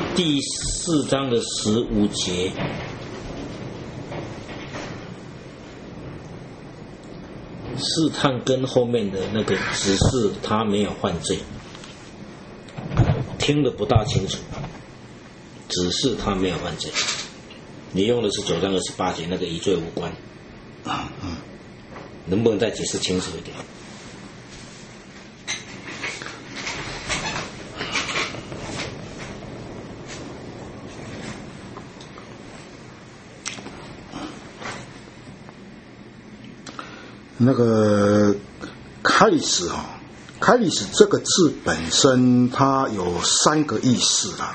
第4章的15节，试探跟后面的那个只是他没有犯罪，听得不大清楚，只是他没有犯罪。你用的是9章28节那个与罪无关，能不能再解释清楚一点？ 那个开始开始这个字本身它有3个意思啦。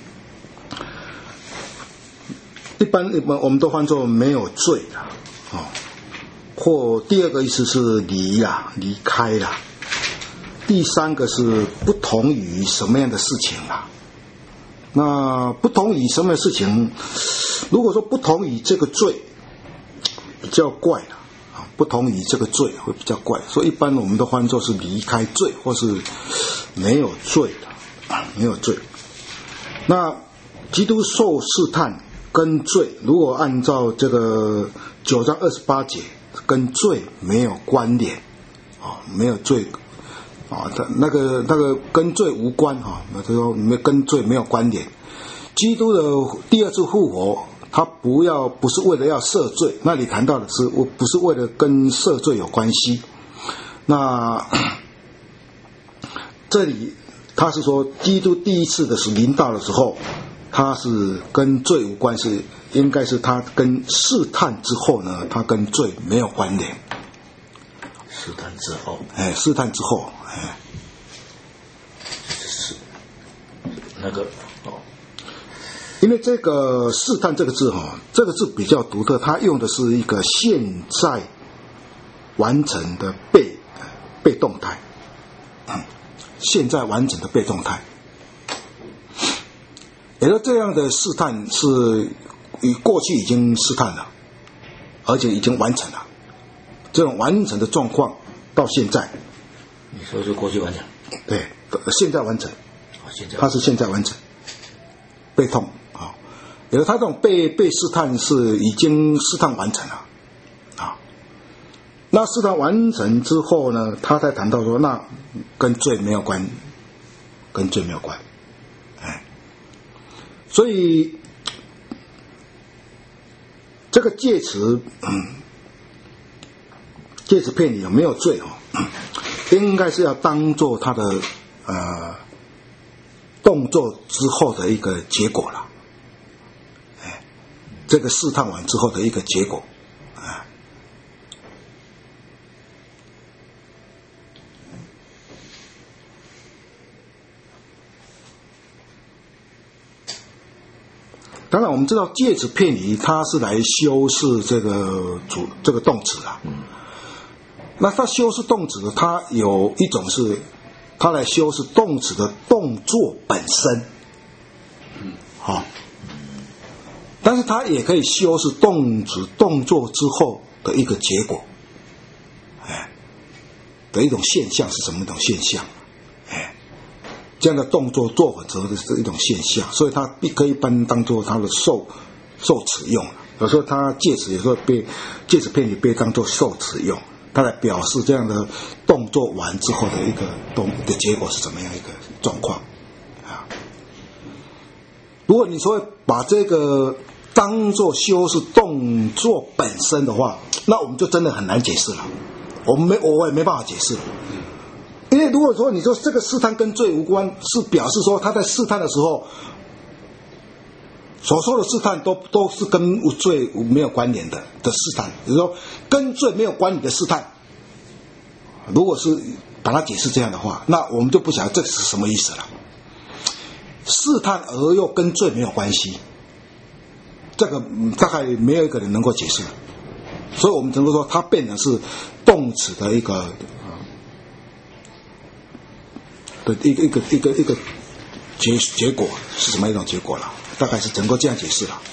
一般我们都翻作没有罪啦，或第2个意思是离开啦，第3个是不同于什么样的事情啦。那不同于什么样的事情，如果说不同于这个罪，比较怪啦。不同于这个罪会比较怪，所以一般我们都翻作是离开罪或是没有罪的，没有罪。那基督受试探跟罪，如果按照这个9章28节，跟罪没有关联，没有罪那个跟罪无关那就说跟罪没有关联。基督的第2次复活，他不是为了要赦罪，那里谈到的是不是为了跟赦罪有关系。那这里他是说基督第1次的是临到的时候，他是跟罪无关，是应该是他跟试探之后呢，他跟罪没有关联。 试探之后， 试探之后， 是那个因为这个试探这个字这个字比较独特，它用的是一个现在完成的被动态，现在完成的被动态。也就这样的试探是与过去已经试探了，而且已经完成了，这种完成的状况到现在， 你说是过去完成？ 对，现在完成，它是现在完成，被痛。也就是他这种被试探是已经试探完成了那试探完成之后呢，他才谈到说那跟罪没有关，跟罪没有关。所以这个介词片里有没有罪应该是要当做他的动作之后的一个结果了。这个试探完之后的一个结果，当然我们知道介词片语它是来修饰这个动词啊。那它修饰动词的，它有一种是它来修饰动词的动作本身，但是它也可以修饰动词动作之后的一个结果，的一种现象是什么一种现象？这样的动作做法之后的是一种现象，所以它可以当作它的受词用。有时候它介词有时候被介词片语被当作受词用，它来表示这样的动作完之后的一个的结果是怎么样一个状况如果你说把这个当作修饰动作本身的话，那我们就真的很难解释了。我也没办法解释，因为如果说你说这个试探跟罪无关，是表示说他在试探的时候所说的试探都是跟罪没有关联的试探，比如说跟罪没有关联的试探。如果是把它解释这样的话，那我们就不晓得这是什么意思了。试探而又跟罪没有关系，这个大概没有一个人能够解释，所以我们只能说它变成是动词的一个结果是什么一种结果了，大概是能够这样解释了。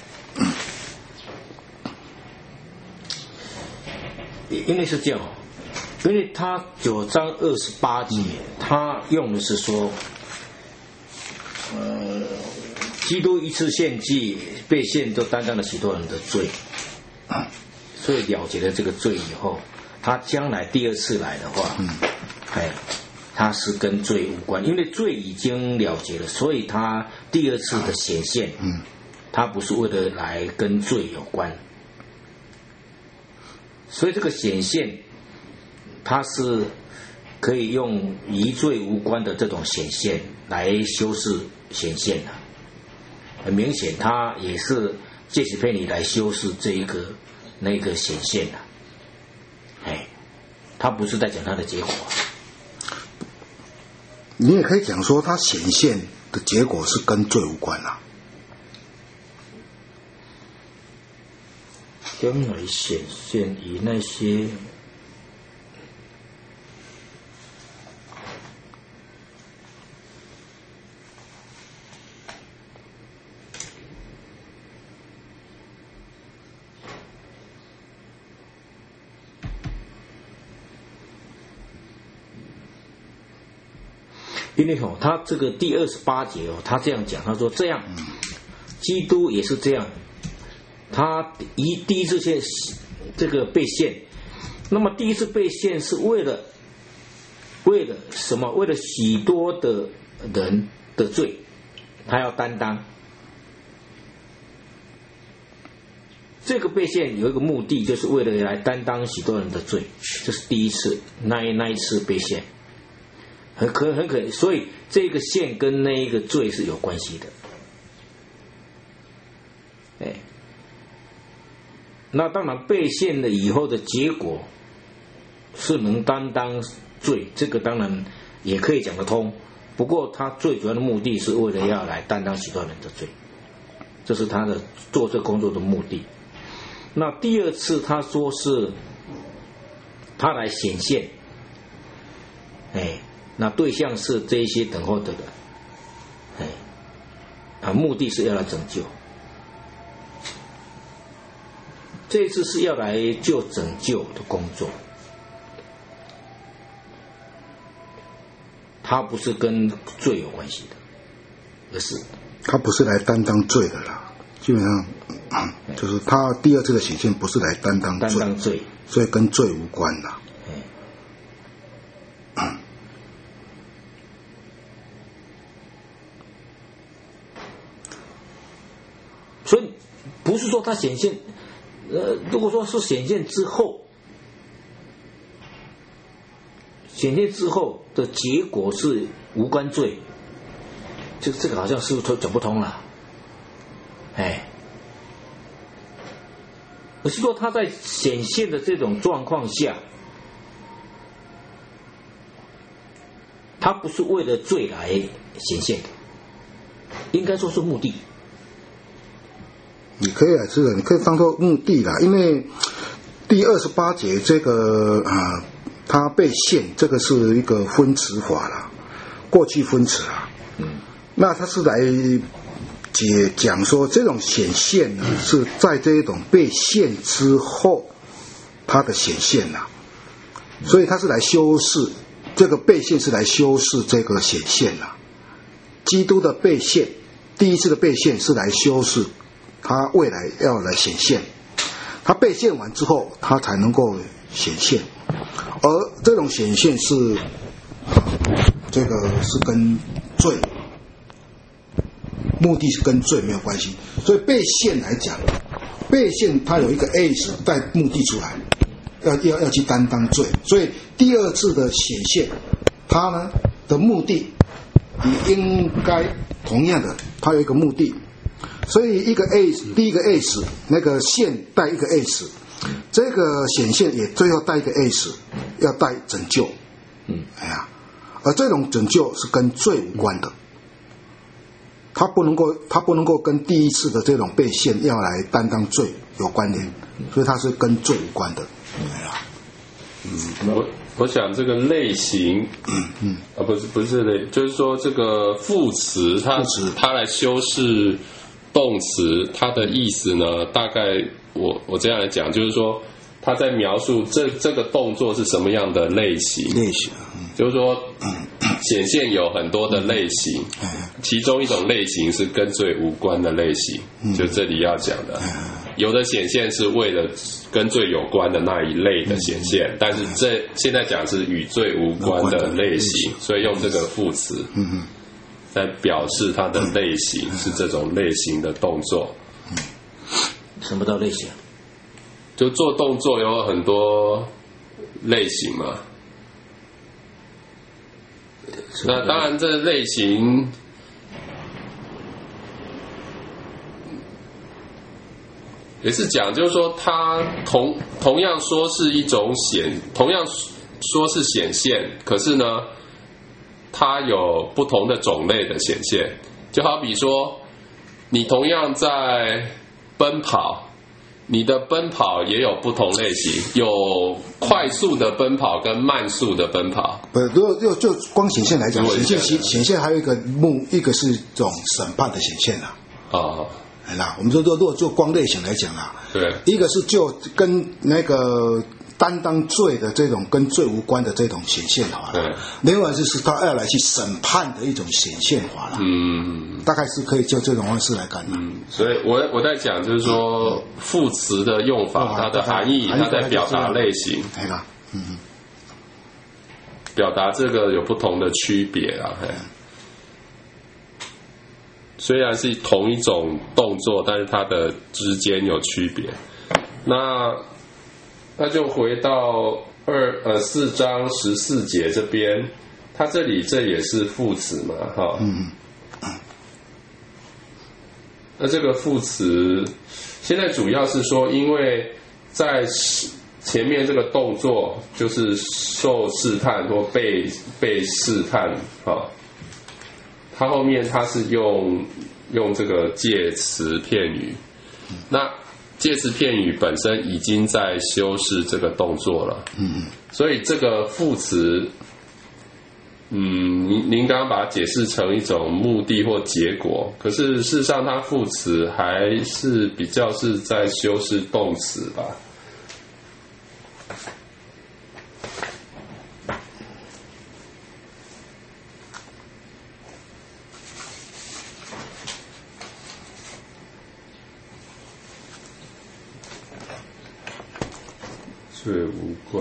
因为是这样，因为他9章28节，他用的是说， 基督一次献祭被献，就担当了许多人的罪，所以了结了这个罪以后，他将来第二次来的话，他是跟罪无关，因为罪已经了结了，所以他第二次的显现，他不是为了来跟罪有关，所以这个显现，它是可以用与罪无关的这种显现来修饰显现的。很明显，他也是借此骗你来修饰这一个那个显现的，他不是在讲他的结果。 你也可以讲说，他显现的结果是跟罪无关啊。 将来显现与那些因为他这个第28节他这样讲，他说这样，基督也是这样，他第一次献这个被献，那么第一次被献是为了什么？为了许多的人的罪，他要担当。这个被献有一个目的，就是为了来担当许多人的罪，这是第一次那一次被献。很可能，所以这个线跟那一个罪是有关系的。那当然被献了以后的结果是能担当罪，这个当然也可以讲得通。不过他最主要的目的是为了要来担当许多人的罪，这是他的做这工作的目的。那第二次他说是他来显现，那对象是这一些等候的人，目的是要来拯救。这一次是要来做拯救的工作，他不是跟罪有关系的，而是他不是来担当罪的啦。基本上，就是他第二次的显现不是来担当罪，所以跟罪无关啦。 所以不是说他显现，如果说是显现之后的结果是无关罪，这个好像是讲不通了，而是说他在显现的这种状况下，他不是为了罪来显现的，应该说是目的。 你可以这个，你可以当作目的啦，因为第28节这个他被献，这个是一个分词法啦，过去分词啦。那他是来讲说这种显现呢，是在这一种被献之后，他的显现啦，所以他是来修饰这个被献，是来修饰这个显现啦。基督的被献，第一次的被献是来修饰他未来要来显现，他被献完之后，他才能够显现，而这种显现是这个是跟罪目的是跟罪没有关系，所以被献来讲，被献他有一个 S 带目的出来，要去担当罪，所以第二次的显现，他呢的目的也应该同样的，他有一个目的。所以一个 S， 第一个 S 那个线带一个 S， 这个显现也最后带一个 S， 要带拯救。而这种拯救是跟罪无关的，他不能够跟第一次的这种被献要来担当罪有关联，所以它是跟罪无关的。 我想这个类型，不是类，就是说这个副词，它来修饰动词，它的意思呢，大概我这样来讲，就是说他在描述这个动作是什么样的类型， 类型， 就是说显现有很多的类型，其中一种类型是跟罪无关的类型，就这里要讲的。有的显现是为了跟罪有关的那一类的显现，但是现在讲是与罪无关的类型，所以用这个副词在表示它的类型是这种类型的动作。 什么叫类型？ 就做动作有很多类型嘛。那当然，这类型也是讲，就是说，它同样说是一种同样说是显现，可是呢，它有不同的种类的显现。就好比说，你同样在奔跑。你的奔跑也有不同类型，有快速的奔跑跟慢速的奔跑。 不，如果就光显现来讲，显现还有一个是这种审判的显现啊。 哦， 啦，我们说如果就光类型来讲啊， 对， 一个是就跟那个担当罪的这种跟罪无关的这种显现法了，另外就是他要来去审判的一种显现法了。大概是可以就这种方式来看的。 所以我在讲就是说副词的用法，它的含义，它在表达类型，表达这个有不同的区别啊。虽然是同一种动作，但是它的之间有区别。那就回到4章14节这边，它这也是副词嘛，哈。那这个副词现在主要是说，因为在前面这个动作就是受试探或被试探，哈，它后面它是用这个介词片语，那介词片语本身已经在修饰这个动作了，所以这个副词，您刚刚把它解释成一种目的或结果，可是事实上它副词还是比较是在修饰动词吧。罪无关。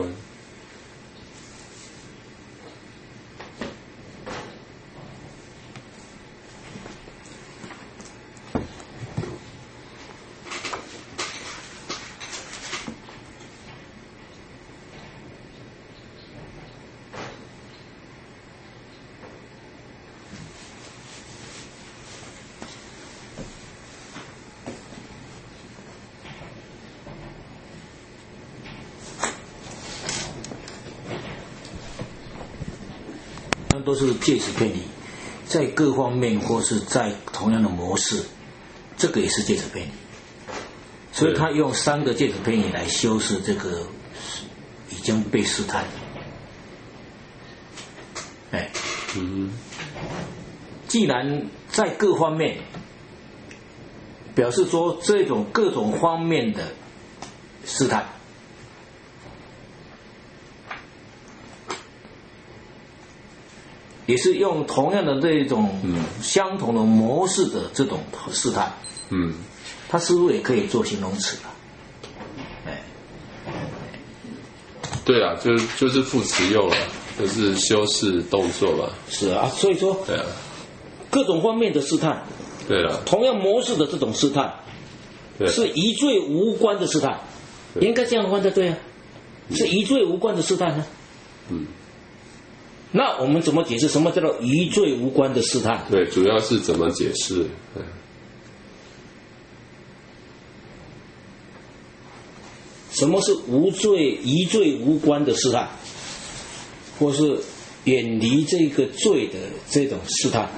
都是介词片语，在各方面或是在同样的模式，这个也是介词片语，所以他用3个介词片语来修饰这个已经被试探。既然在各方面，表示说这种各种方面的试探。也是用同样的这种相同的模式的这种试探，它是不是也可以做形容词了？ 对啊，就是副词用了，就是修饰动作吧。 是啊，所以说， 对啊， 各种方面的试探， 对了， 同样模式的这种试探，是与罪无关的试探，应该这样翻才对啊，是与罪无关的试探呢。那我们怎么解释什么叫做与罪无关的试探？ 对，主要是怎么解释？ 什么是与罪无关的试探，或是远离这个罪的这种试探，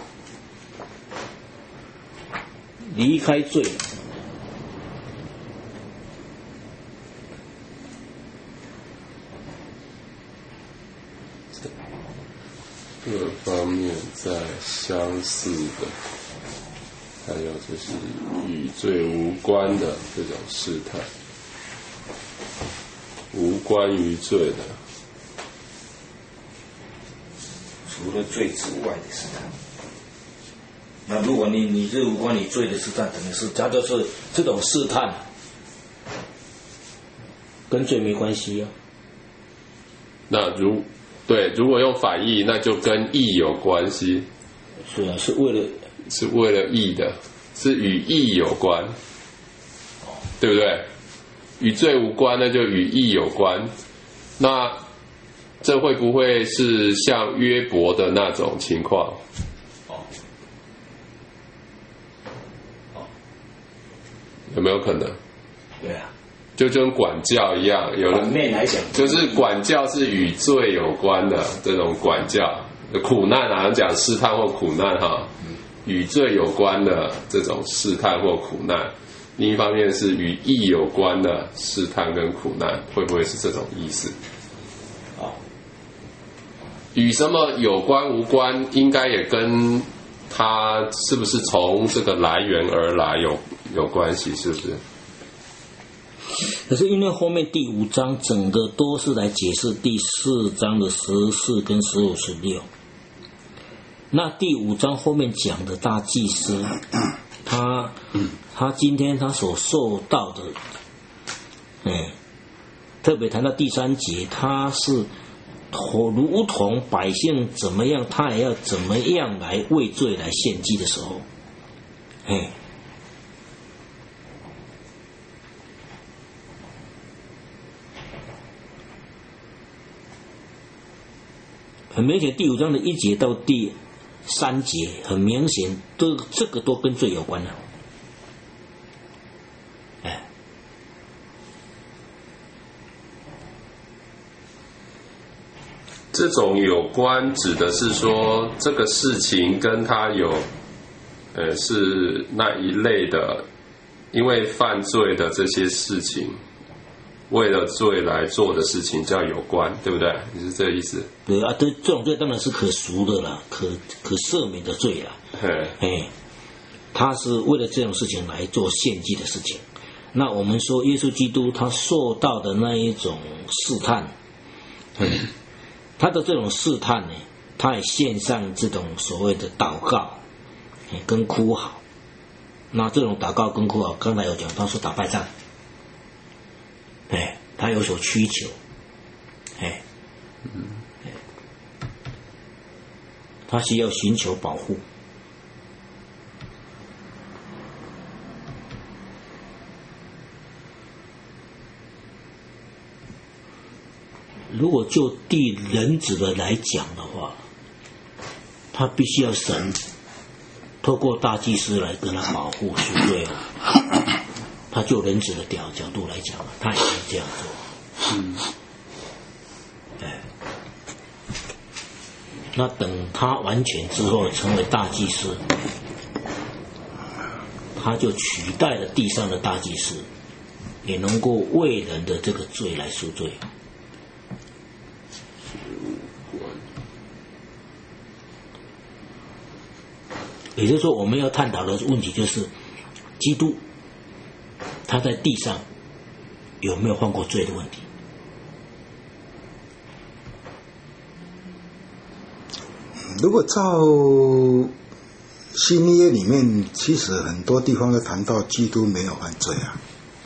离开罪。 各方面在相似的，还有就是与罪无关的这种试探，无关于罪的。 除了罪之外的试探。那如果你是无关你罪的试探，等于是它就是这种试探，跟罪没关系啊。 那如果用反义，那就跟义有关系。 是啊，是为了义的，是与义有关，对不对？与罪无关，那就与义有关。那这会不会是像约伯的那种情况？有没有可能？ 对啊， 就跟管教一样，有的面来讲， 就是管教是与罪有关的这种管教，苦难啊，讲试探或苦难哈，与罪有关的这种试探或苦难。另一方面是与义有关的试探跟苦难，会不会是这种意思？与什么有关无关，应该也跟它是不是从这个来源而来有关系，是不是？ 可是因为后面第5章整个都是来解释第4章的14跟15、16。那第5章后面讲的大祭司，他今天他所受到的，特别谈到第3节，他是如同百姓怎么样，他也要怎么样来为罪来献祭的时候，很明显，第5章的1节到第3节，很明显这个都跟罪有关了。 这种有关指的是说这个事情跟他有是那一类的，因为犯罪的这些事情，为了罪来做的事情叫有关，对不对？你是这个意思？ 对啊，这种罪当然是可赎的啦，可赦免的罪啦。他是为了这种事情来做献祭的事情。那我们说耶稣基督他受到的那一种试探，他的这种试探呢，他也献上这种所谓的祷告，跟哭嚎。那这种祷告跟哭嚎，刚才有讲，他是打败仗，他有所需求，他需要寻求保护。如果就地人子的来讲的话，他必须要神透过大祭司来跟他保护赎罪了。他就人子的角度来讲，他也是这样做。那等他完全之后成为大祭司，他就取代了地上的大祭司，也能够为人的这个罪来赎罪。也就是说，我们要探讨的问题就是，基督他在地上有没有犯过罪的问题？ 如果照新约里面，其实很多地方都谈到基督没有犯罪啊，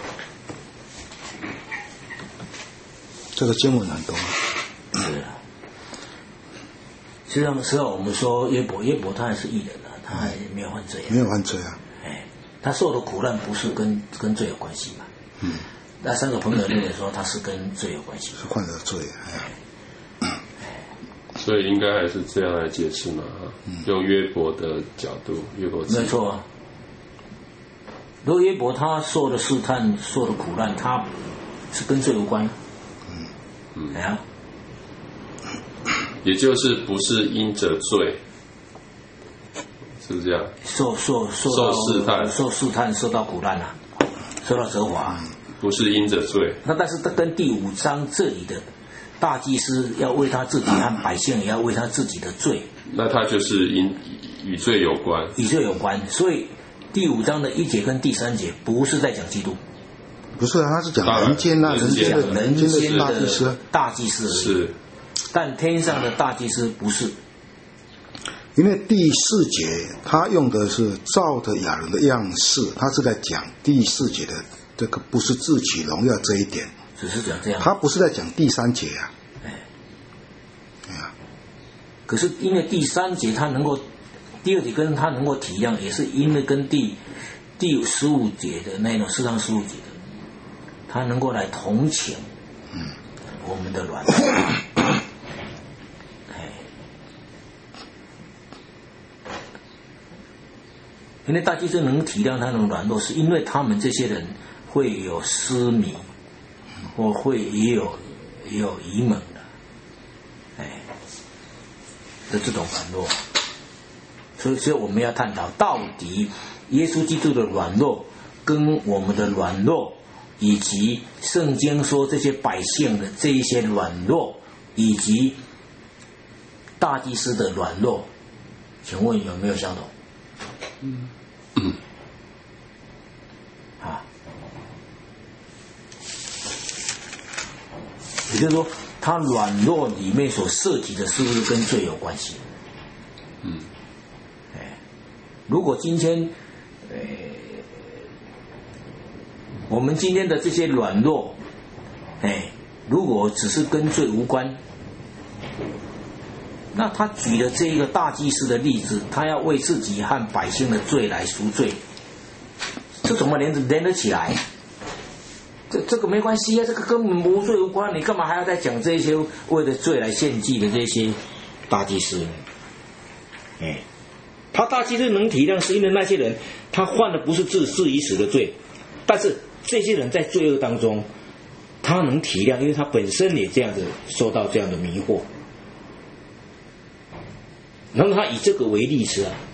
这个经文很多。 是啊，实际上我们说约伯他还是义人啊，他还没有犯罪啊， 没有犯罪啊。 他受的苦难不是跟罪有关系嘛？那3个朋友认为说他是跟罪有关系， 是犯了罪。 所以应该还是这样来解释嘛，用约伯的角度，约伯没错啊。如果约伯他受的试探、受的苦难，他是跟罪有关。 也就是不是因着罪，是不是这样？ 受试探，受到苦难啊，受到责罚， 不是因着罪。 那但是他跟第5章这里的大祭司要为他自己和百姓也要为他自己的罪， 那他就是与罪有关， 与罪有关。所以第5章的1节跟第3节不是在讲基督， 不是啊，他是讲人间啊，人间的大祭司， 大祭司是， 但天上的大祭司不是。 因为第4节他用的是照着亚伦的样式，他是在讲第4节的这个不是自取荣耀这一点， 只是讲这样， 他不是在讲第3节啊。 可是因为第3节他能够，第2节跟他能够体谅，也是因为跟第15节的那种4章15节的，他能够来同情我们的软弱。因为大祭司能体谅他的软弱，是因为他们这些人会有失迷，或会也有愚蒙的，的这种软弱。所以我们要探讨到底耶稣基督的软弱跟我们的软弱，以及圣经说这些百姓的这一些软弱，以及大祭司的软弱，请问有没有相同？也就是说，他软弱里面所涉及的是不是跟罪有关系？如果今天，我们今天的这些软弱，如果只是跟罪无关，那他举的这一个大祭司的例子，他要为自己和百姓的罪来赎罪，这怎么连得起来？这个没关系啊，这个根本无罪无关，你干嘛还要再讲这些为了罪来献祭的这些大祭司呢？他大祭司能体谅，是因为那些人他犯的不是置已死的罪，但是这些人在罪恶当中，他能体谅，因为他本身也这样子受到这样的迷惑，然后他以这个为例子啊，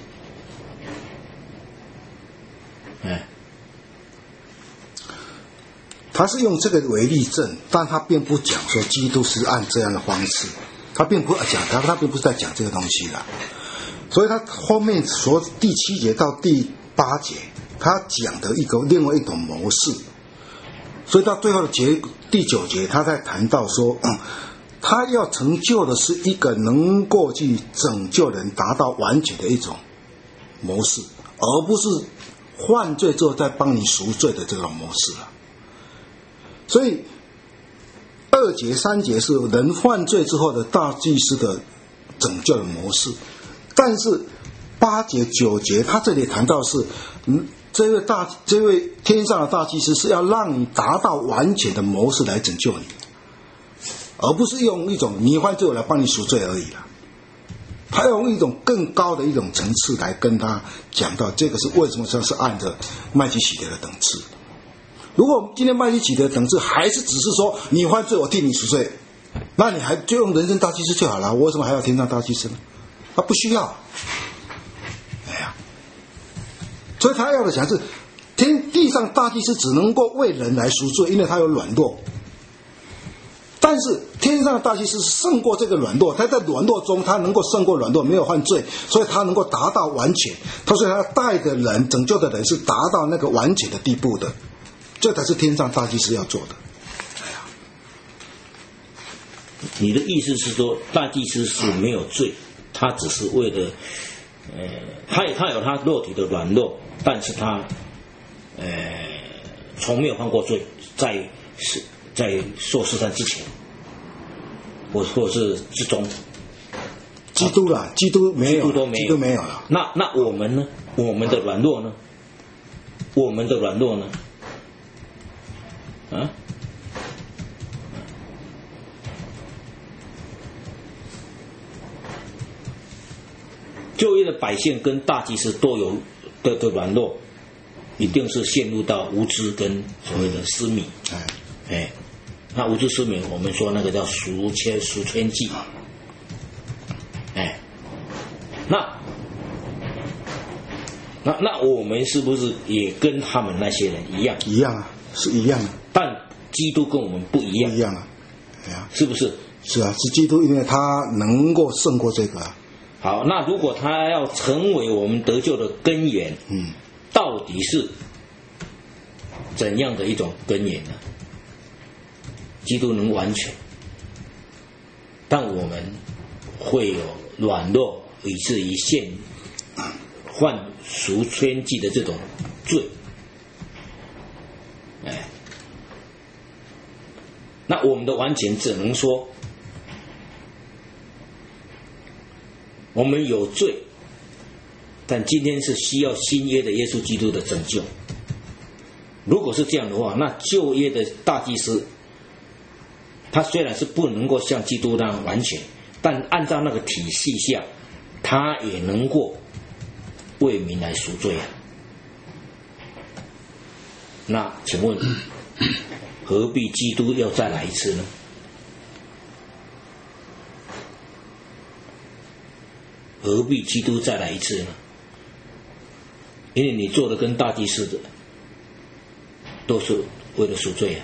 他是用这个为例证，但他并不讲说基督是按这样的方式，他并不讲，他并不是在讲这个东西啦。所以他后面说第7节到第8节，他讲的另外一种模式。所以到最后的第9节，他在谈到说，他要成就的是一个能够去拯救人、达到完全的一种模式，而不是犯罪之后再帮你赎罪的这种模式了。所以2节、3节是人犯罪之后的大祭司的拯救的模式，但是8节、9节他这里谈到是，这位天上的大祭司是要让你达到完全的模式来拯救你，而不是用一种你犯罪我来帮你赎罪而已了。他要用一种更高的一种层次来跟他讲到这个是为什么这是按着麦基洗德的等次。如果今天麦基洗德的等次还是只是说你犯罪我替你赎罪，那你还就用人生大祭司就好了，我为什么还要天上大祭司呢？他不需要。所以他要的讲是地上大祭司只能够为人来赎罪，因为他有软弱，但是天上的大祭司是胜过这个软弱，他在软弱中他能够胜过软弱，没有犯罪，所以他能够达到完全。所以他带的人、拯救的人是达到那个完全的地步的，这才是天上大祭司要做的。 你的意思是说，大祭司是没有罪，他只是为了，他有他肉体的软弱，但是他，从没有犯过罪，在受试探之前，或是之中， 基督啦，基督没有，基督没有了。 那我们呢？我们的软弱呢？我们的软弱呢？啊？就业的百姓跟大祭司都有的软弱，一定是陷入到无知跟所谓的失迷。那无知失迷，我们说那个叫赎愆祭。那我们是不是也跟他们那些人一样？ 一样啊，是一样的。 但基督跟我们不一样。 不一样啊， 是不是？ 是啊，是基督，因为他能够胜过这个。 好，那如果他要成为我们得救的根源，到底是怎样的一种根源呢？基督能完全，但我们会有软弱， 以至于现犯赎愆祭的这种罪。那我们的完全只能说，我们有罪，但今天是需要新约的耶稣基督的拯救。如果是这样的话，那旧约的大祭司，他虽然是不能够像基督那样完全，但按照那个体系下，他也能够为民来赎罪啊。那请问，何必基督要再来一次呢？何必基督再来一次呢？因为你做的跟大祭司的都是为了赎罪啊。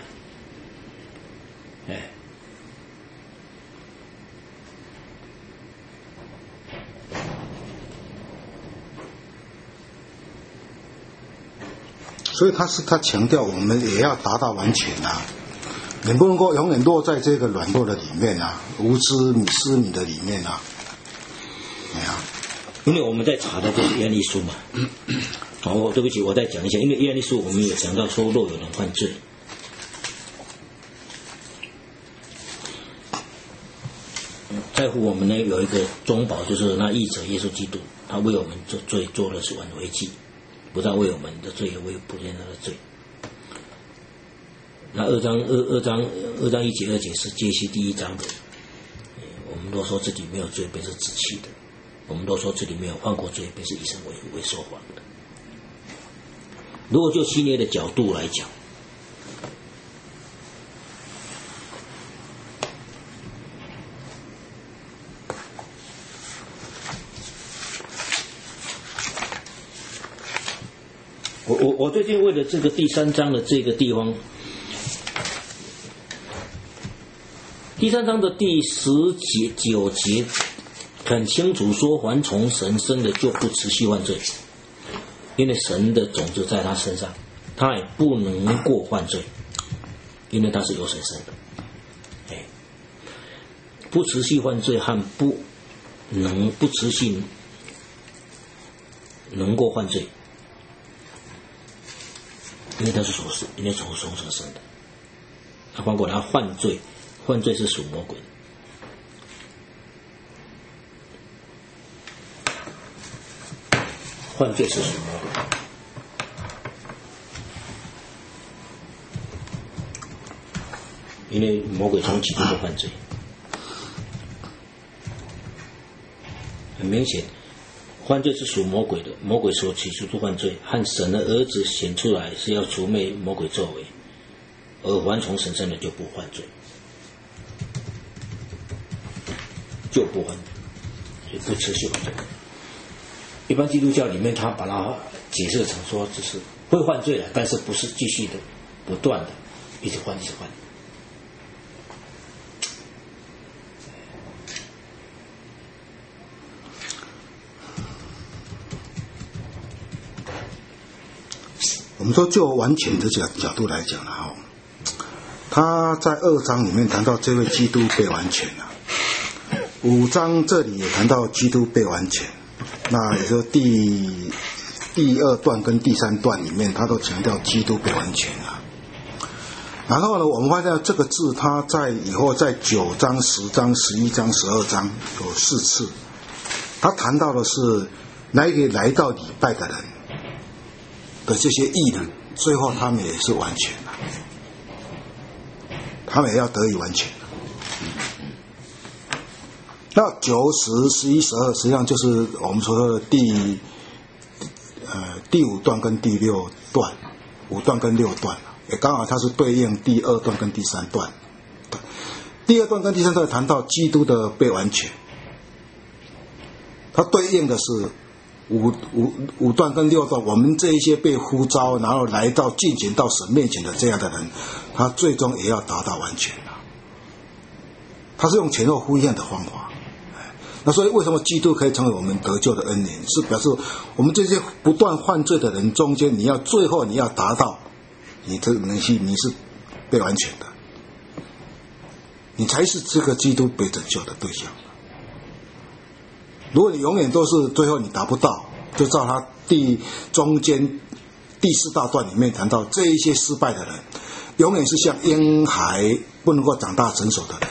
所以他强调我们也要达到完全啊，你不能够永远落在这个软弱的里面啊，无知失迷的里面啊。 因为我们在查的就是约翰一书嘛。对不起，我再讲一下，因为约翰一书我们有讲到说，若有人犯罪，在乎我们呢有一个中保，就是那义者耶稣基督，他为我们做罪做了是挽回祭，不但为我们的罪，也为普遍人的罪。那二章1节2节是接续第1章的。我们若说自己没有罪，便是自欺的；我们若说自己没有犯过罪，便是以身为说谎的。如果就新约的角度来讲，我最近为了这个第3章的这个地方，第3章的第19节很清楚说，凡从神生的就不持续犯罪，因为神的种子在他身上，他也不能过犯罪，因为他是由神生的。不持续犯罪和不持续能够犯罪，因为他是因为从神生的。他反过来犯罪是属魔鬼的。犯罪是属魔鬼，因为魔鬼从起初就犯罪。很明显，犯罪是属魔鬼的，魔鬼所起初就犯罪，和神的儿子显出来是要除灭魔鬼作为，而凡从神生的就不犯罪，就不犯，也不持续犯罪。一般基督教里面，他把它解释成说，只是会犯罪了，但是不是继续的、不断的，一直犯。 我们说就完全的角度来讲了他在2章里面谈到这位基督被完全了，5章这里也谈到基督被完全。那也就第2段跟第3段里面，他都强调基督被完全了。然后呢，我们发现这个字，他在以后在9章、10章、11章、12章有4次，他谈到的是那一个来到礼拜的人的这些义人，最后他们也是完全了，他们也要得以完全。那9、10、11、12实际上就是我们所说的第5段跟第6段，5段跟6段，也刚好它是对应第2段跟第3段。第2段跟第3段谈到基督的被完全，它对应的是5段跟6段，我们这一些被呼召，然后来到进前到神面前的这样的人，他最终也要达到完全了。他是用前后呼应的方法。那所以为什么基督可以成为我们得救的恩典，是表示我们这些不断犯罪的人中间，最后你要达到你是被完全的，你才是这个基督被拯救的对象。 如果你永远都是最后你达不到，就照他中间第4大段里面谈到，这一些失败的人，永远是像婴孩不能够长大成熟的人，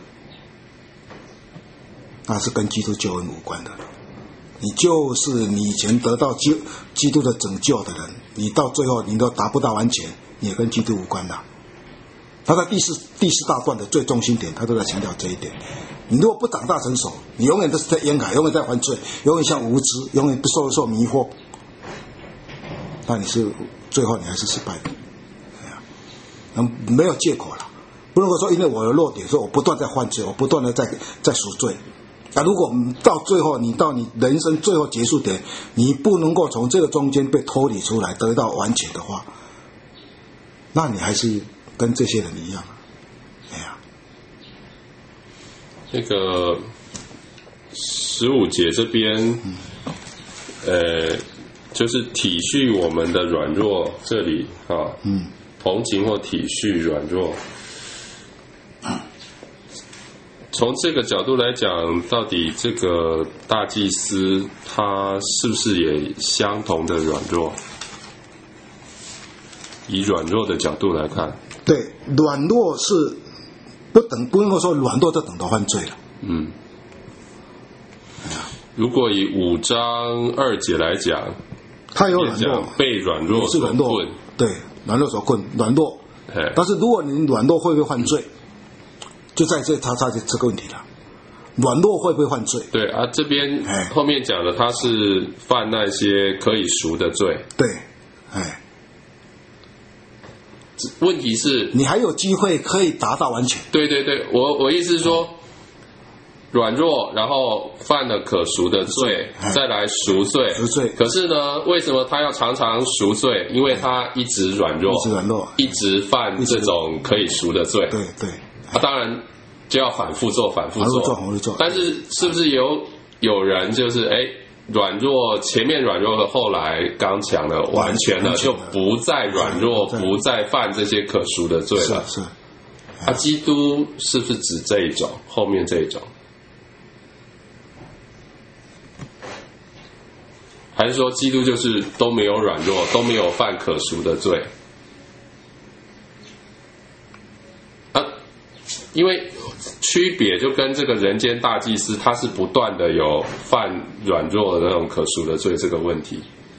那是跟基督救恩无关的。你就是你以前得到基督的拯救的人，你到最后你都达不到完全，你也跟基督无关的。他在第四大段的最中心点，他都在强调这一点。你如果不长大成熟，你永远都是在婴孩，永远在犯罪，永远像无知，永远不受迷惑，那你是最后你还是失败的。没有借口了，不能够说因为我的弱点，说我不断在犯罪，我不断的在赎罪。如果到最后你到你人生最后结束点，你不能够从这个中间被脱离出来得到完全的话，那你还是跟这些人一样。 这个15节这边，就是体恤我们的软弱，这里啊，同情或体恤软弱。从这个角度来讲，到底这个大祭司他是不是也相同的软弱？以软弱的角度来看， 对，软弱是不能够说软弱就等同犯罪了。 如果以5章2节来讲， 他有软弱， 被软弱所困， 对，软弱所困，软弱。但是如果你软弱会不会犯罪？就在这个问题了，软弱会不会犯罪？ 对啊，这边后面讲的他是犯那些可以赎的罪。 对， 问题是你还有机会可以达到完全。 对，我意思是说，软弱，然后犯了可赎的罪，再来赎罪。可是呢，为什么他要常常赎罪？因为他一直软弱，一直犯这种可以赎的罪。 对。 当然就要反复做。但是是不是有人就是软弱，前面软弱和后来刚强了，完全了，就不再软弱，不再犯这些可赎的罪了？ 是。 基督是不是指这一种，后面这一种？还是说基督就是都没有软弱，都没有犯可赎的罪？因为区别就跟这个人间大祭司，他是不断的有犯软弱的那种可赎的罪这个问题。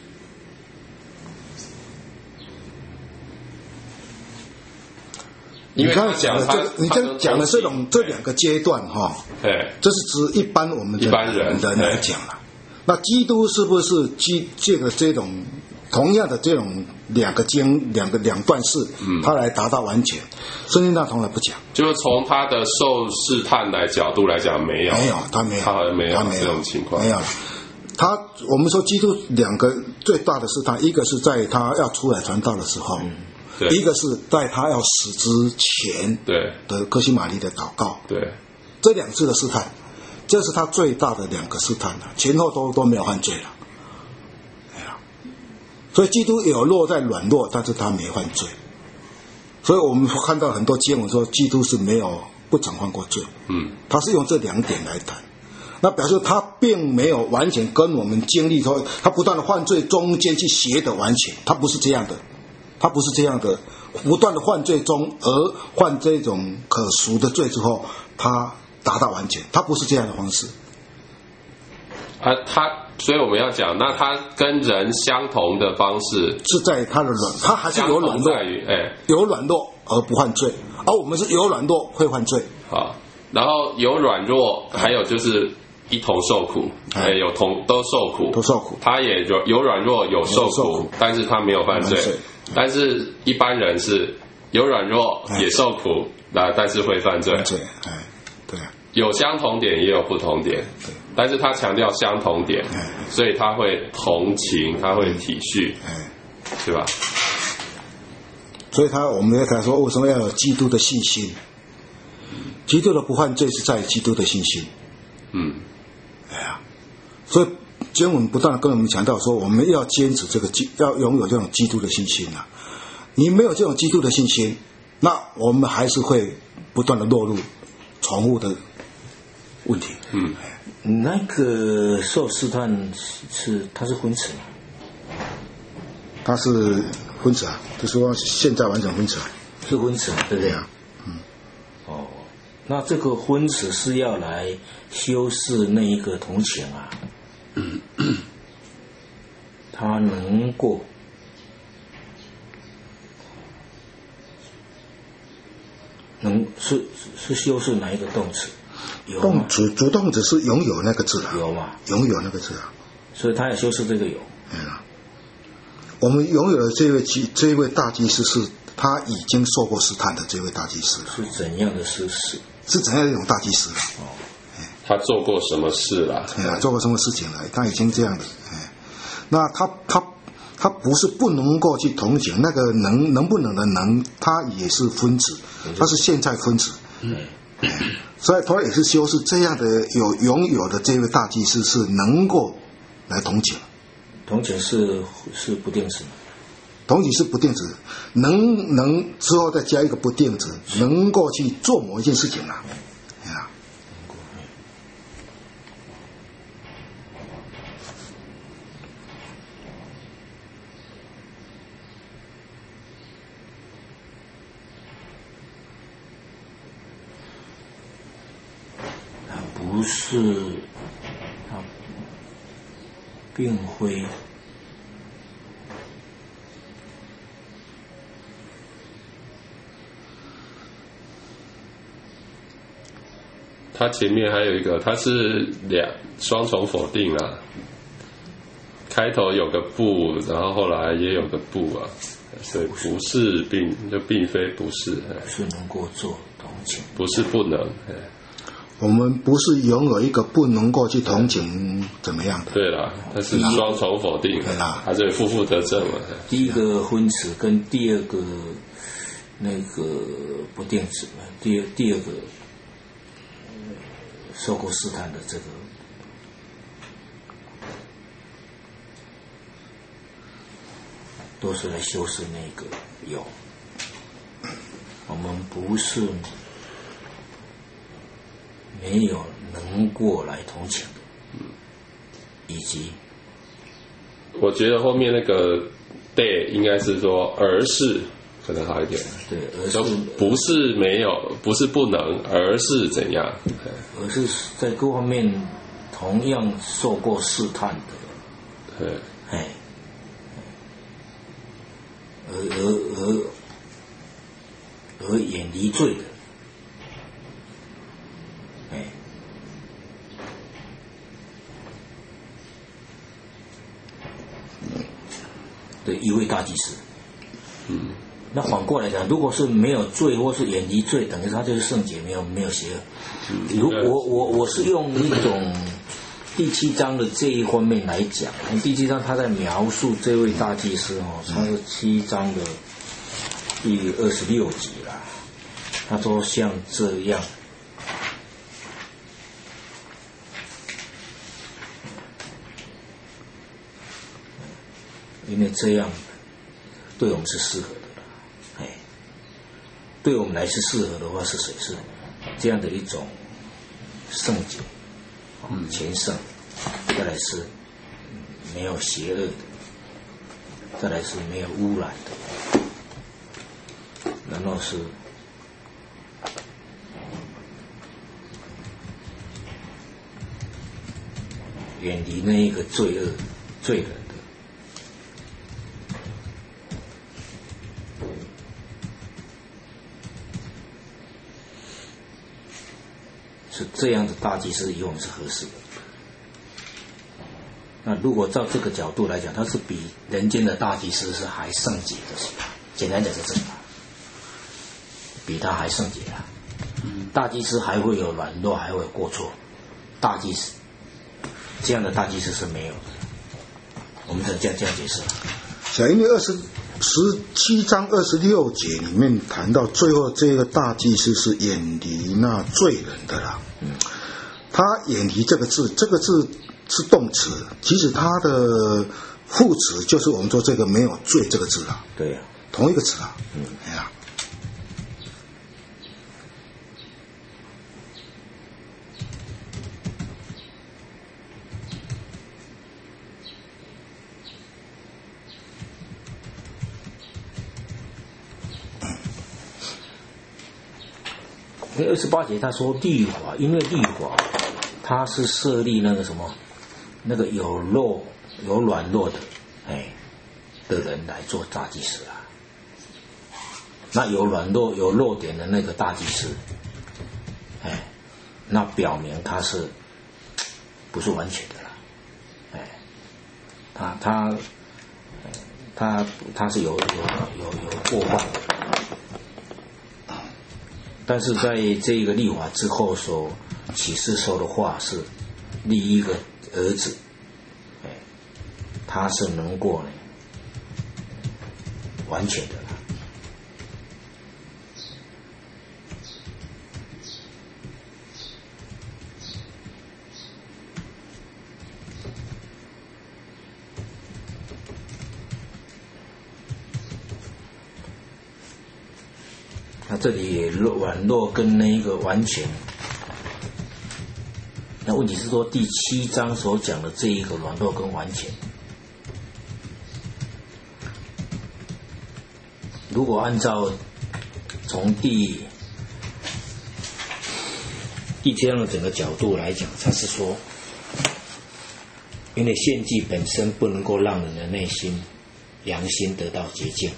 你刚才讲的你讲的这两个阶段哈，这是指一般我们的人来讲了。那基督是不是借着这种同样的这种两段式，他来达到完全？圣经上从来不讲， 就是从他的受试探角度来讲，没有，他好像没有这种情况， 没有。我们说基督两个最大的试探，一个是在他要出来传道的时候，一个是在他要死之前的客西马尼的祷告，这2次的试探，这是他最大的2个试探了，前后都没有犯罪了。所以基督有落在软弱，但是他没犯罪。所以我们看到很多经文说基督是不曾犯过罪，他是用这2点来谈，那表示他并没有完全跟我们经历说他不断的犯罪中间去学的完全，他不是这样的，不断的犯罪中而犯这种可赎的罪之后，他达到完全，他不是这样的方式。 所以我们要讲，那他跟人相同的方式是在他的他还是有软弱，有软弱而不犯罪，而我们是有软弱会犯罪。 好，然后有软弱，还有就是一同受苦，都受苦，他也有软弱有受苦，但是他没有犯罪。但是一般人是有软弱也受苦，但是会犯罪。 对， 有相同点也有不同点，但是他强调相同点，所以他会同情，他会体恤，对吧？ 所以我们要谈说为什么要有基督的信心？基督的不犯罪是在基督的信心。所以经文不断的跟我们强调说，我们要坚持要拥有这种基督的信心啊！你没有这种基督的信心，那我们还是会不断的落入重复的问题。 那个受试探它是分词吗？ 它是分词啊，就说现在完整分词啊， 是分词，对不对？ 啊， 哦，那这个分词是要来修饰那一个同情啊，它能够是修饰哪一个动词？有吗？ 主动词是拥有那个字啊， 有嘛？ 拥有那个字啊， 所以它要修饰这个有。 我们拥有的这位大祭司是他已经受过试探的这位大祭司了。 是怎样的事实？ 是怎样一种大祭司了？ 他做过什么事了？ 做过什么事情了？他已经这样的。那他不是不能够去同情，那个能不能的能，它也是分词，它是现在分词。所以他也是修饰这样的拥有的这位大祭司是能够来同情。 同情是不定词吗？ 同情是不定词，能之后再加一个不定词，能够去做某一件事情啊。 不是，它并非它前面还有一个，它是双重否定啊，开头有个不，然后后来也有个不啊，所以不是并非不是， 是能够做同情， 不是不能。 我们不是拥有一个不能够去同情怎么样的？ 对啦，它是双重否定，它这负得正了。 第一个分词跟第二个那个不定词，第二个受过试探的这个，都是来修饰那个有。我们不是没有能过来同情的，以及我觉得后面那个 day 应该是说而是可能好一点， 对，而是不是没有，不是不能，而是怎样？ 而是在各方面同样受过试探的， 对， 而远离罪的，的一位大祭司。那反过来讲，如果是没有罪或是远离罪，等于他就是圣洁，没有邪恶。如我是用一种第7章的这一方面来讲，第7章他在描述这位大祭司他是7章的第26节啦，他说像这样。因为这样对我们是适合的了，对我们来是适合的话是谁？是这样的一种圣洁，虔圣，再来是没有邪恶的，再来是没有污染的，然后是远离那一个罪人的。是这样的大祭司以后我们是合适的。那如果照这个角度来讲，他是比人间的大祭司是还圣洁的，是吧？简单讲是这个，比他还圣洁啊。大祭司还会有软弱，还会有过错，大祭司这样的大祭司是没有的。我们这样解释了。 因为17章26节里面谈到最后这个大祭司是远离那罪人的啦。他远离这个字是动词，其实它的副词就是我们说这个没有罪这个字啦。 对呀， 同一个词啦。 因为28节他说律法，因为律法它是设立那个什么，那个有软弱的的人来做大祭司啊。那有软弱有弱点的那个大祭司，那表明他是不是完全的啦？他是有过犯的。但是在这个立法之后所启示说的话是立一个儿子，他是能够呢完全的了。那这里软弱跟那个完全，那问题是说第7章所讲的这一个软弱跟完全，如果按照从第7章的整个角度来讲，它是说，因为献祭本身不能够让人的内心良心得到洁净，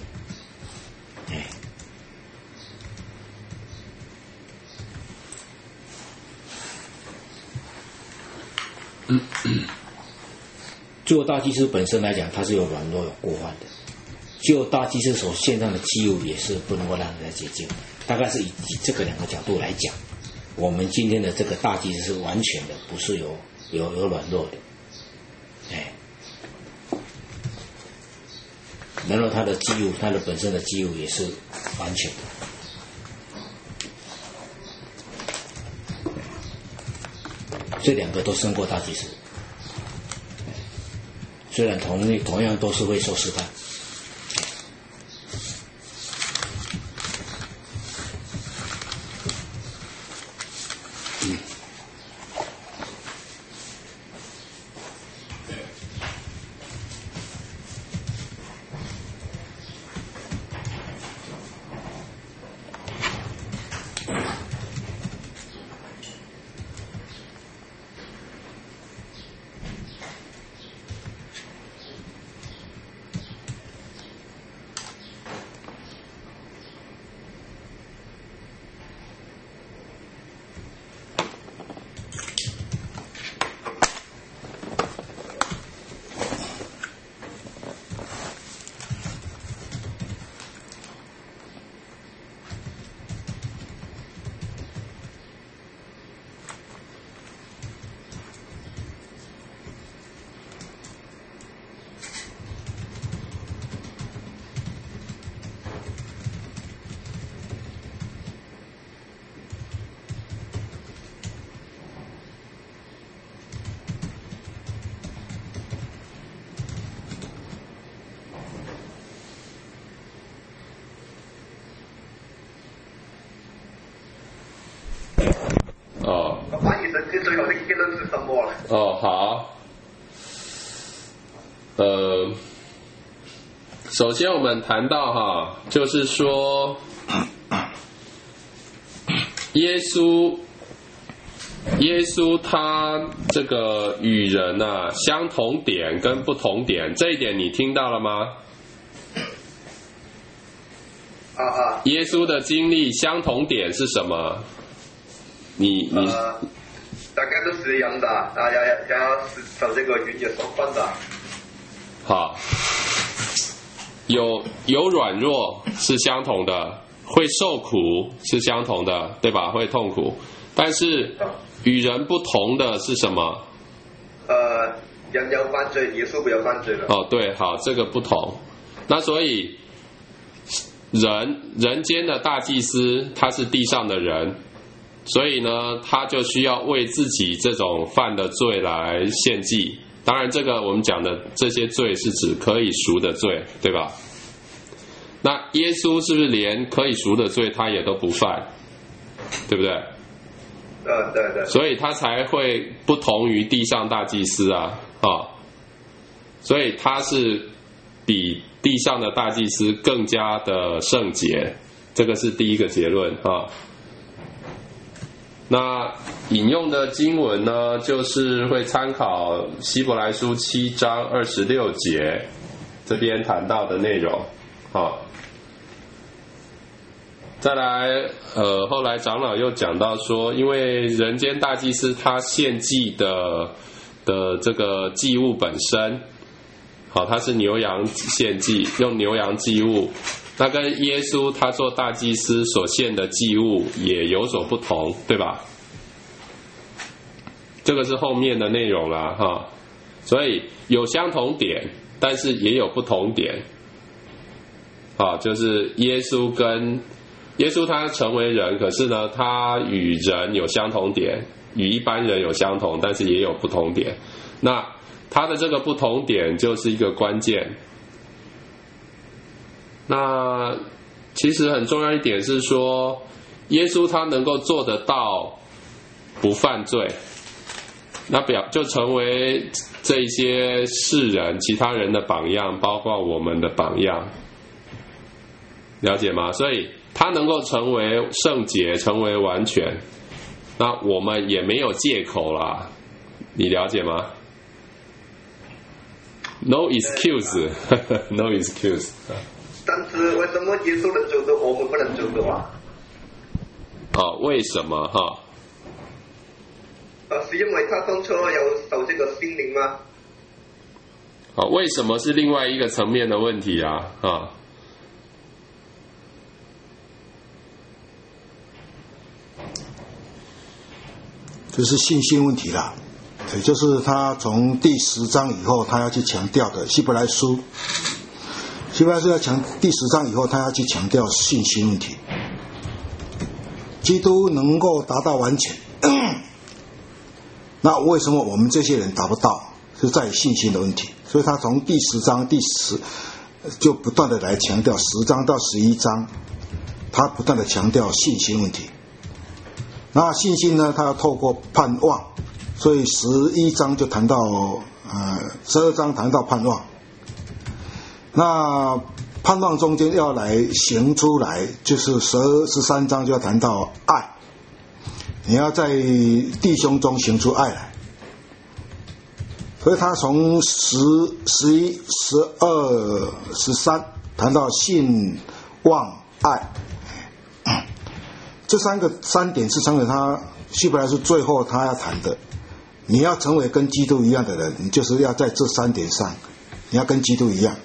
就大祭司本身来讲，他是有软弱有过犯的。就大祭司所献上的祭物也是不能够让人家洁净。大概是以这个2个角度来讲，我们今天的这个大祭司是完全的，不是有软弱的。然后他的祭物，他的本身的祭物也是完全的。这2个都胜过大祭司，虽然同样都是会受试探。 翻译成绩最后的结论是什么了？ 好。首先我们谈到就是说，耶稣他这个与人相同点跟不同点，这一点你听到了吗？耶稣的经历相同点是什么？你大概都是一样的，要是找这个与耶稣反的。 好，有软弱是相同的，会受苦是相同的，对吧？会痛苦，但是与人不同的是什么？ 人有犯罪，耶稣不要犯罪了。 对，好，这个不同。那所以人间的大祭司他是地上的人，所以呢，他就需要为自己这种犯的罪来献祭。当然，这个我们讲的这些罪是指可以赎的罪，对吧？那耶稣是不是连可以赎的罪他也都不犯，对不对？ 对。 所以他才会不同于地上大祭司所以他是比地上的大祭司更加的圣洁，这个是第一个结论那引用的经文呢，就是会参考希伯来书7章26节这边谈到的内容。好，再来后来长老又讲到说，因为人间大祭司他献祭的这个祭物本身，好，他是牛羊献祭，用牛羊祭物，那跟耶稣他做大祭司所献的祭物也有所不同，对吧？这个是后面的内容啦，哈，所以有相同点，但是也有不同点。好，就是耶稣他成为人，可是呢，他与人有相同点，与一般人有相同，但是也有不同点。那他的这个不同点就是一个关键。那其实很重要一点是说，耶稣他能够做得到不犯罪，那就成为这些世人其他人的榜样，包括我们的榜样，了解吗？所以他能够成为圣洁，成为完全，那我们也没有借口啦，你了解吗？ No excuse No excuse 但是为什么耶稣能走的，我们不能走的啊？ 为什么哈？ 是因为他当初有守这个心灵吗？ 为什么是另外一个层面的问题啊？ 就是信心问题啦，也就是他从第10章以后，他要去强调的希伯来书要第10章以后，他要去强调信心问题。基督能够达到完全，那为什么我们这些人达不到？是在于信心的问题。所以他从第10章就不断的来强调，10章到11章，他不断的强调信心问题。那信心呢，他要透过盼望，所以11章就谈到12章谈到盼望。那盼望中间要来行出来，就是13章就要谈到爱，你要在弟兄中行出爱来。所以他从10、11、12、13谈到信、望、爱，这3点是成为他希伯来书最后他要谈的。你要成为跟基督一样的人，你就是要在这3点上，你要跟基督一样。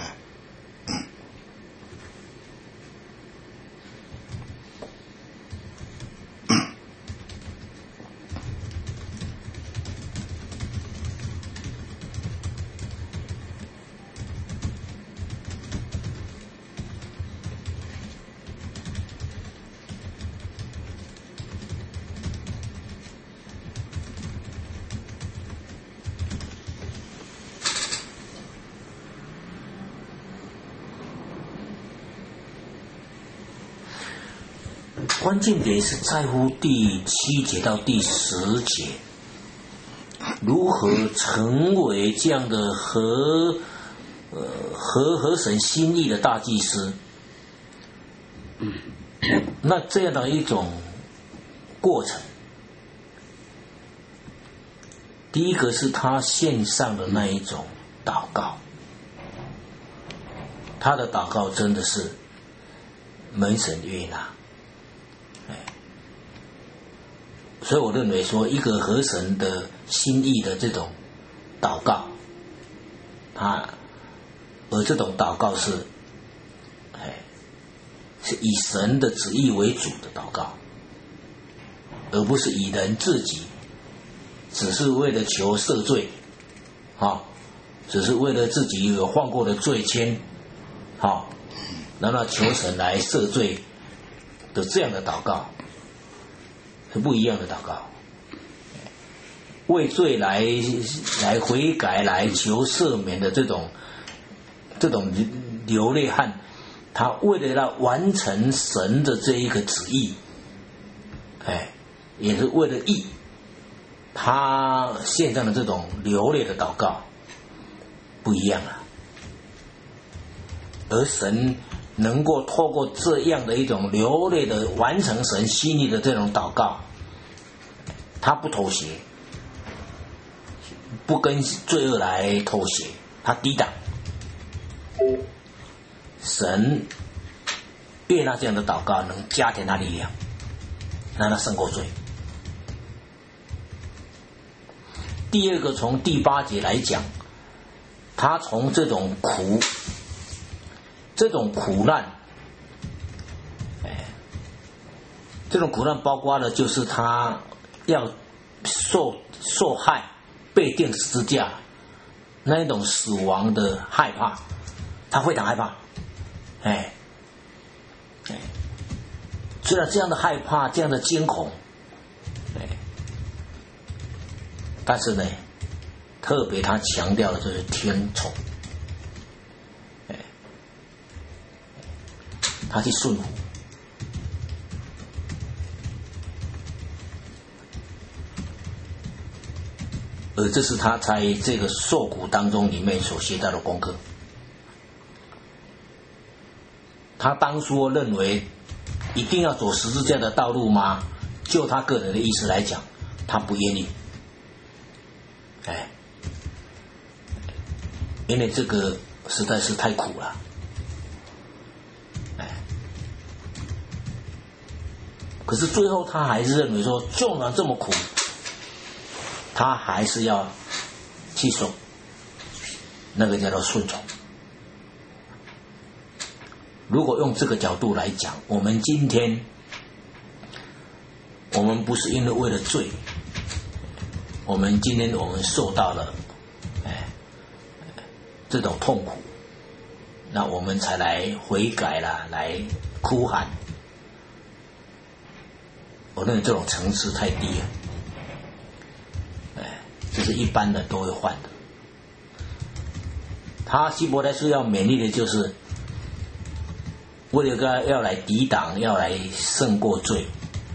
关键点是在乎第7节到第10节，如何成为这样的合神心意的大祭司。那这样的一种过程，第一个是他线上的那一种祷告，他的祷告真的是蒙神悦纳。所以我认为说，一个合神的心意的这种祷告，而这种祷告是以神的旨意为主的祷告，而不是以人自己只是为了求赦罪，只是为了自己有犯过的罪愆，让他求神来赦罪的这样的祷告。是不一样的祷告，为罪来悔改，来求赦免的这种流泪汉，他为了要完成神的这一个旨意，也是为了义，他献上的这种流泪的祷告不一样了。而神能够透过这样的一种流泪的完成神心意的这种祷告， 他不妥协，不跟罪恶来妥协，他抵挡。神悦纳这样的祷告，能加添他力量，让他胜过罪。第二个，从第8节来讲，他从这种苦难，这种苦难包括了就是他要受害、被钉十字架那一种死亡的害怕，他非常害怕。虽然这样的害怕、这样的惊恐，但是呢，特别他强调的就是听从，他去顺服。而这是他在这个受苦当中里面所学到的功课。他当初认为一定要走十字架的道路吗？就他个人的意思来讲，他不愿意。因为这个实在是太苦了。可是最后他还是认为说，纵然这么苦，他还是要去守，那个叫做顺从。如果用这个角度来讲，我们今天，我们不是因为为了罪，我们今天我们受到了，这种痛苦，那我们才来悔改啦，来哭喊。我认为这种层次太低了，这是一般人都会犯的。他希伯来书要勉励的就是，为了他要来抵挡，要来胜过罪，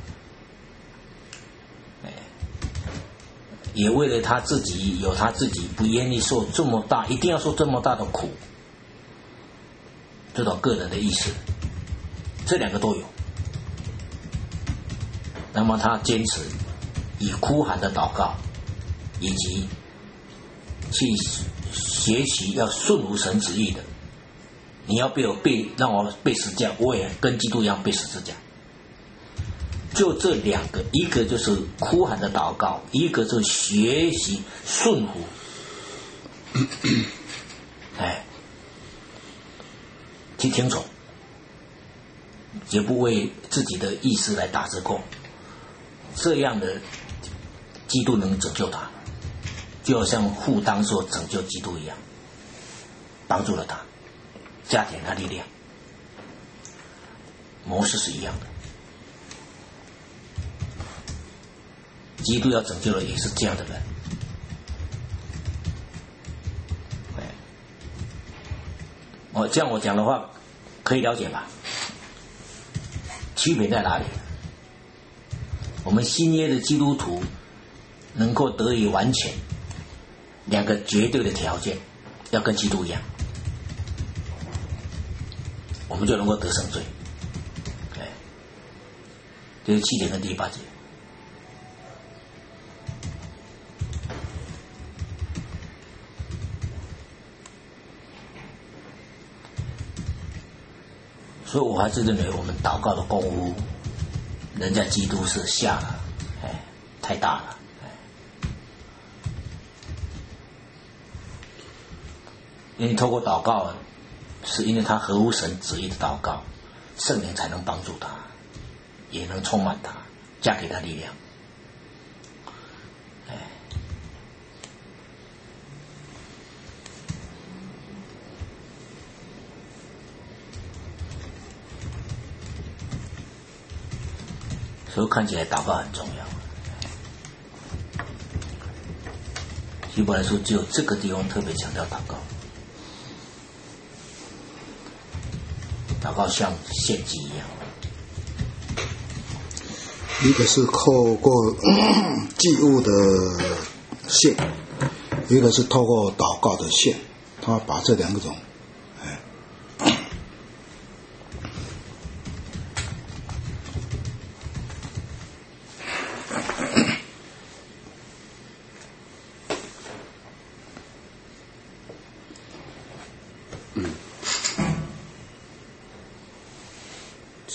也为了他自己有他自己不愿意受这么大，一定要受这么大的苦，这种个人的意思，这两个都有。那么他坚持以哭喊的祷告，以及去学习要顺服神旨意的。你要让我背十字架，我也跟基督一样背十字架。就这两个，一个就是哭喊的祷告，一个就是学习顺服。去听从，绝不为自己的意思来打折扣。这样的基督能拯救他，就好像父当所拯救基督一样，帮助了他，加添他力量。模式是一样的。基督要拯救的也是这样的人。这样我讲的话可以了解吧？区别在哪里？我们新约的基督徒能够得以完全，两个绝对的条件，要跟基督一样，我们就能够得胜罪。这是7节跟第8节。所以我还是认为我们祷告的功夫，人家基督是下了，太大了。因为透过祷告，是因为他合乎神旨意的祷告，圣灵才能帮助他，也能充满他，加给他力量。所以看起来祷告很重要。希伯来书只有这个地方特别强调祷告，祷告像献祭一样。 一个是透过祭物的献，一个是透过祷告的献，他把这两种。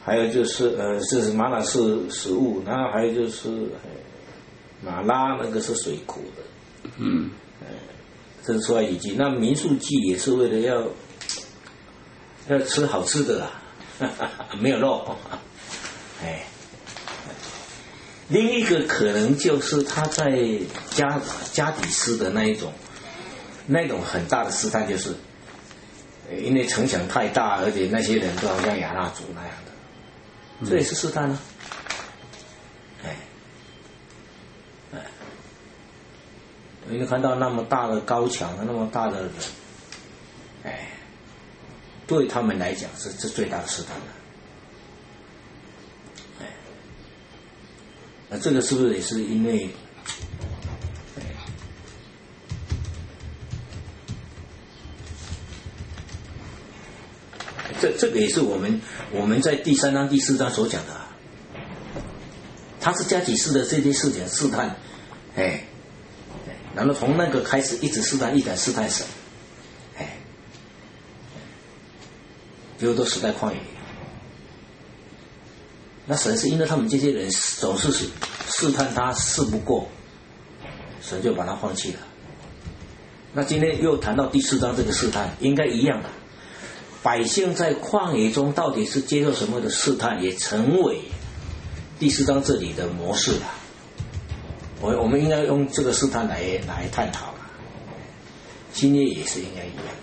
还有就是是玛瑙是食物，然后还有就是马拉那个是水苦的，这是出埃及记。那民数记也是为了要吃好吃的啦，没有肉，另一个可能就是他在加底斯的那种很大的试探，就是因为城墙太大，而且那些人都好像亚纳族那样的，这也是试探啊。因为看到那么大的高墙，那么大的人，对他们来讲是最大的试探了。那这个是不是也是因为，这个也是我们在第3章第4章所讲的，他是加给示的这些事情试探，然后从那个开始一直试探，一直试探神，结果都死在旷野里。那神是因为他们这些人总是试探他试不过，神就把他放弃了。那今天又谈到第4章这个试探，应该一样的。百姓在旷野中到底是接受什么的试探，也成为第4章这里的模式了。我们应该用这个试探来探讨了。新约也是应该一样。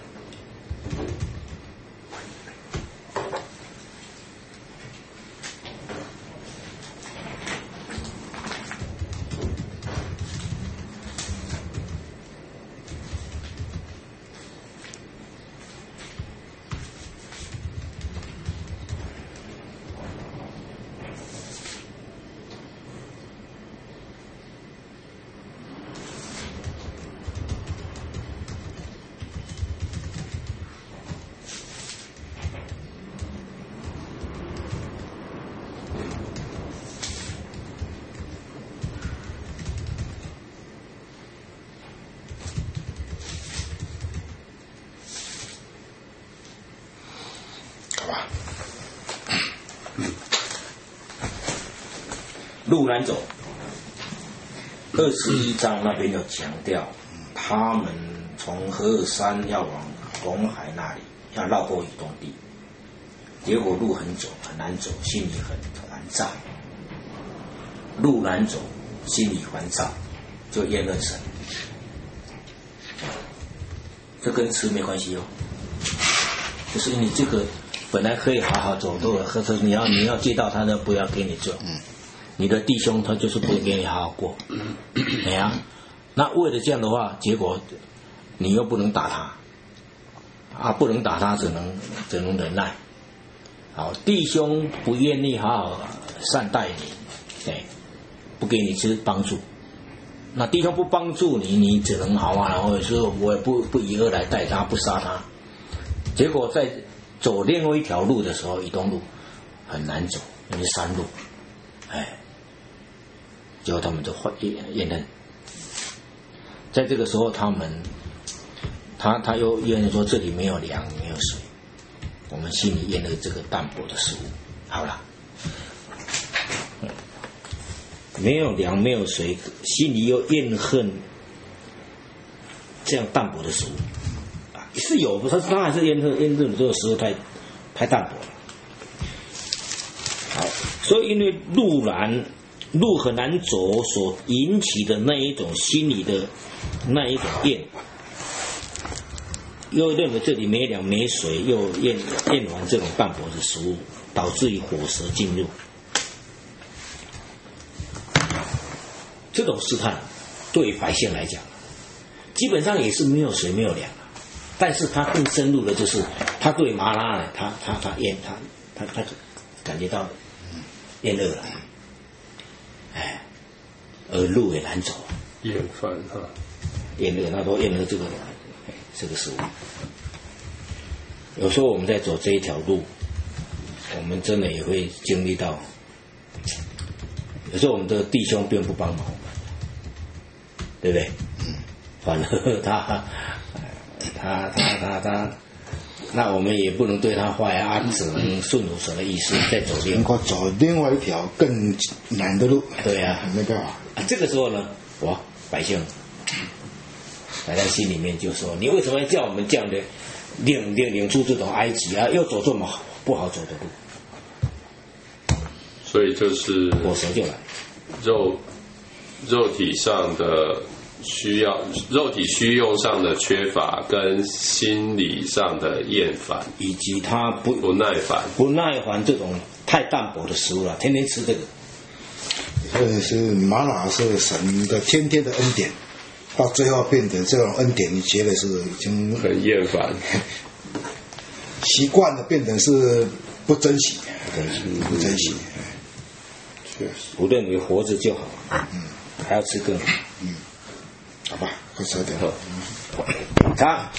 路南走21章那边有强调，他们从何珥山要往红海那里，要绕过以东地，结果路很难走，心里很烦躁。路难走，心里烦躁，就厌恶神。这跟吃没关系哦，就是你这个本来可以好好走路的，或者你要接到他呢，不要给你走。你的弟兄他就是不会给你好好过，那为了这样的话，结果你又不能打他，不能打他，只能忍耐。好，弟兄不愿意好好善待你，不给你吃帮助，那弟兄不帮助你，你只能好啊，或者说我也不以恶来待他，不杀他。结果在走另外一条路的时候，以东路很难走，因为山路，结果他们就怨恨。在这个时候，他又怨恨说这里没有粮，没有水，我们心里厌恶这个淡薄的食物。好了，没有粮，没有水，心里又怨恨这样淡薄的食物，是有，他还是怨恨这个食物太淡薄了。好，所以因为路很难走所引起的那一种心理的那一种厌，又认为这里没粮没水，又厌烦这种淡薄的食物，导致于火蛇进入。这种试探对百姓来讲，基本上也是没有水没有粮，但是他更深入的就是他对麻拉呢，他感觉到厌恶了。而路也难走， 厌烦哈， 厌恶，他说厌恶这个事物。有时候我们在走这一条路，我们真的也会经历到，有时候我们的弟兄并不帮忙，对不对？反而他那我们也不能对他坏啊，只能顺着神的意思再走另能够走另外一条更难的路。 对啊， 没办法。 这个时候呢，百姓摆在心里面就说：你为什么要叫我们这样的领出这种埃及啊？又走这么不好走的路， 所以就是火蛇就来， 肉体上的需要，肉体需用上的缺乏，跟心理上的厌烦， 以及他不耐烦这种太淡薄的食物了，天天吃这个。 所以是玛瑙是神的天天的恩典，到最后变成这种恩典，你觉得是已经很厌烦， 习惯了，变成是不珍惜，不珍惜。 确实， 不认为活着就好，还要吃更好。 好吧，快吃点。 他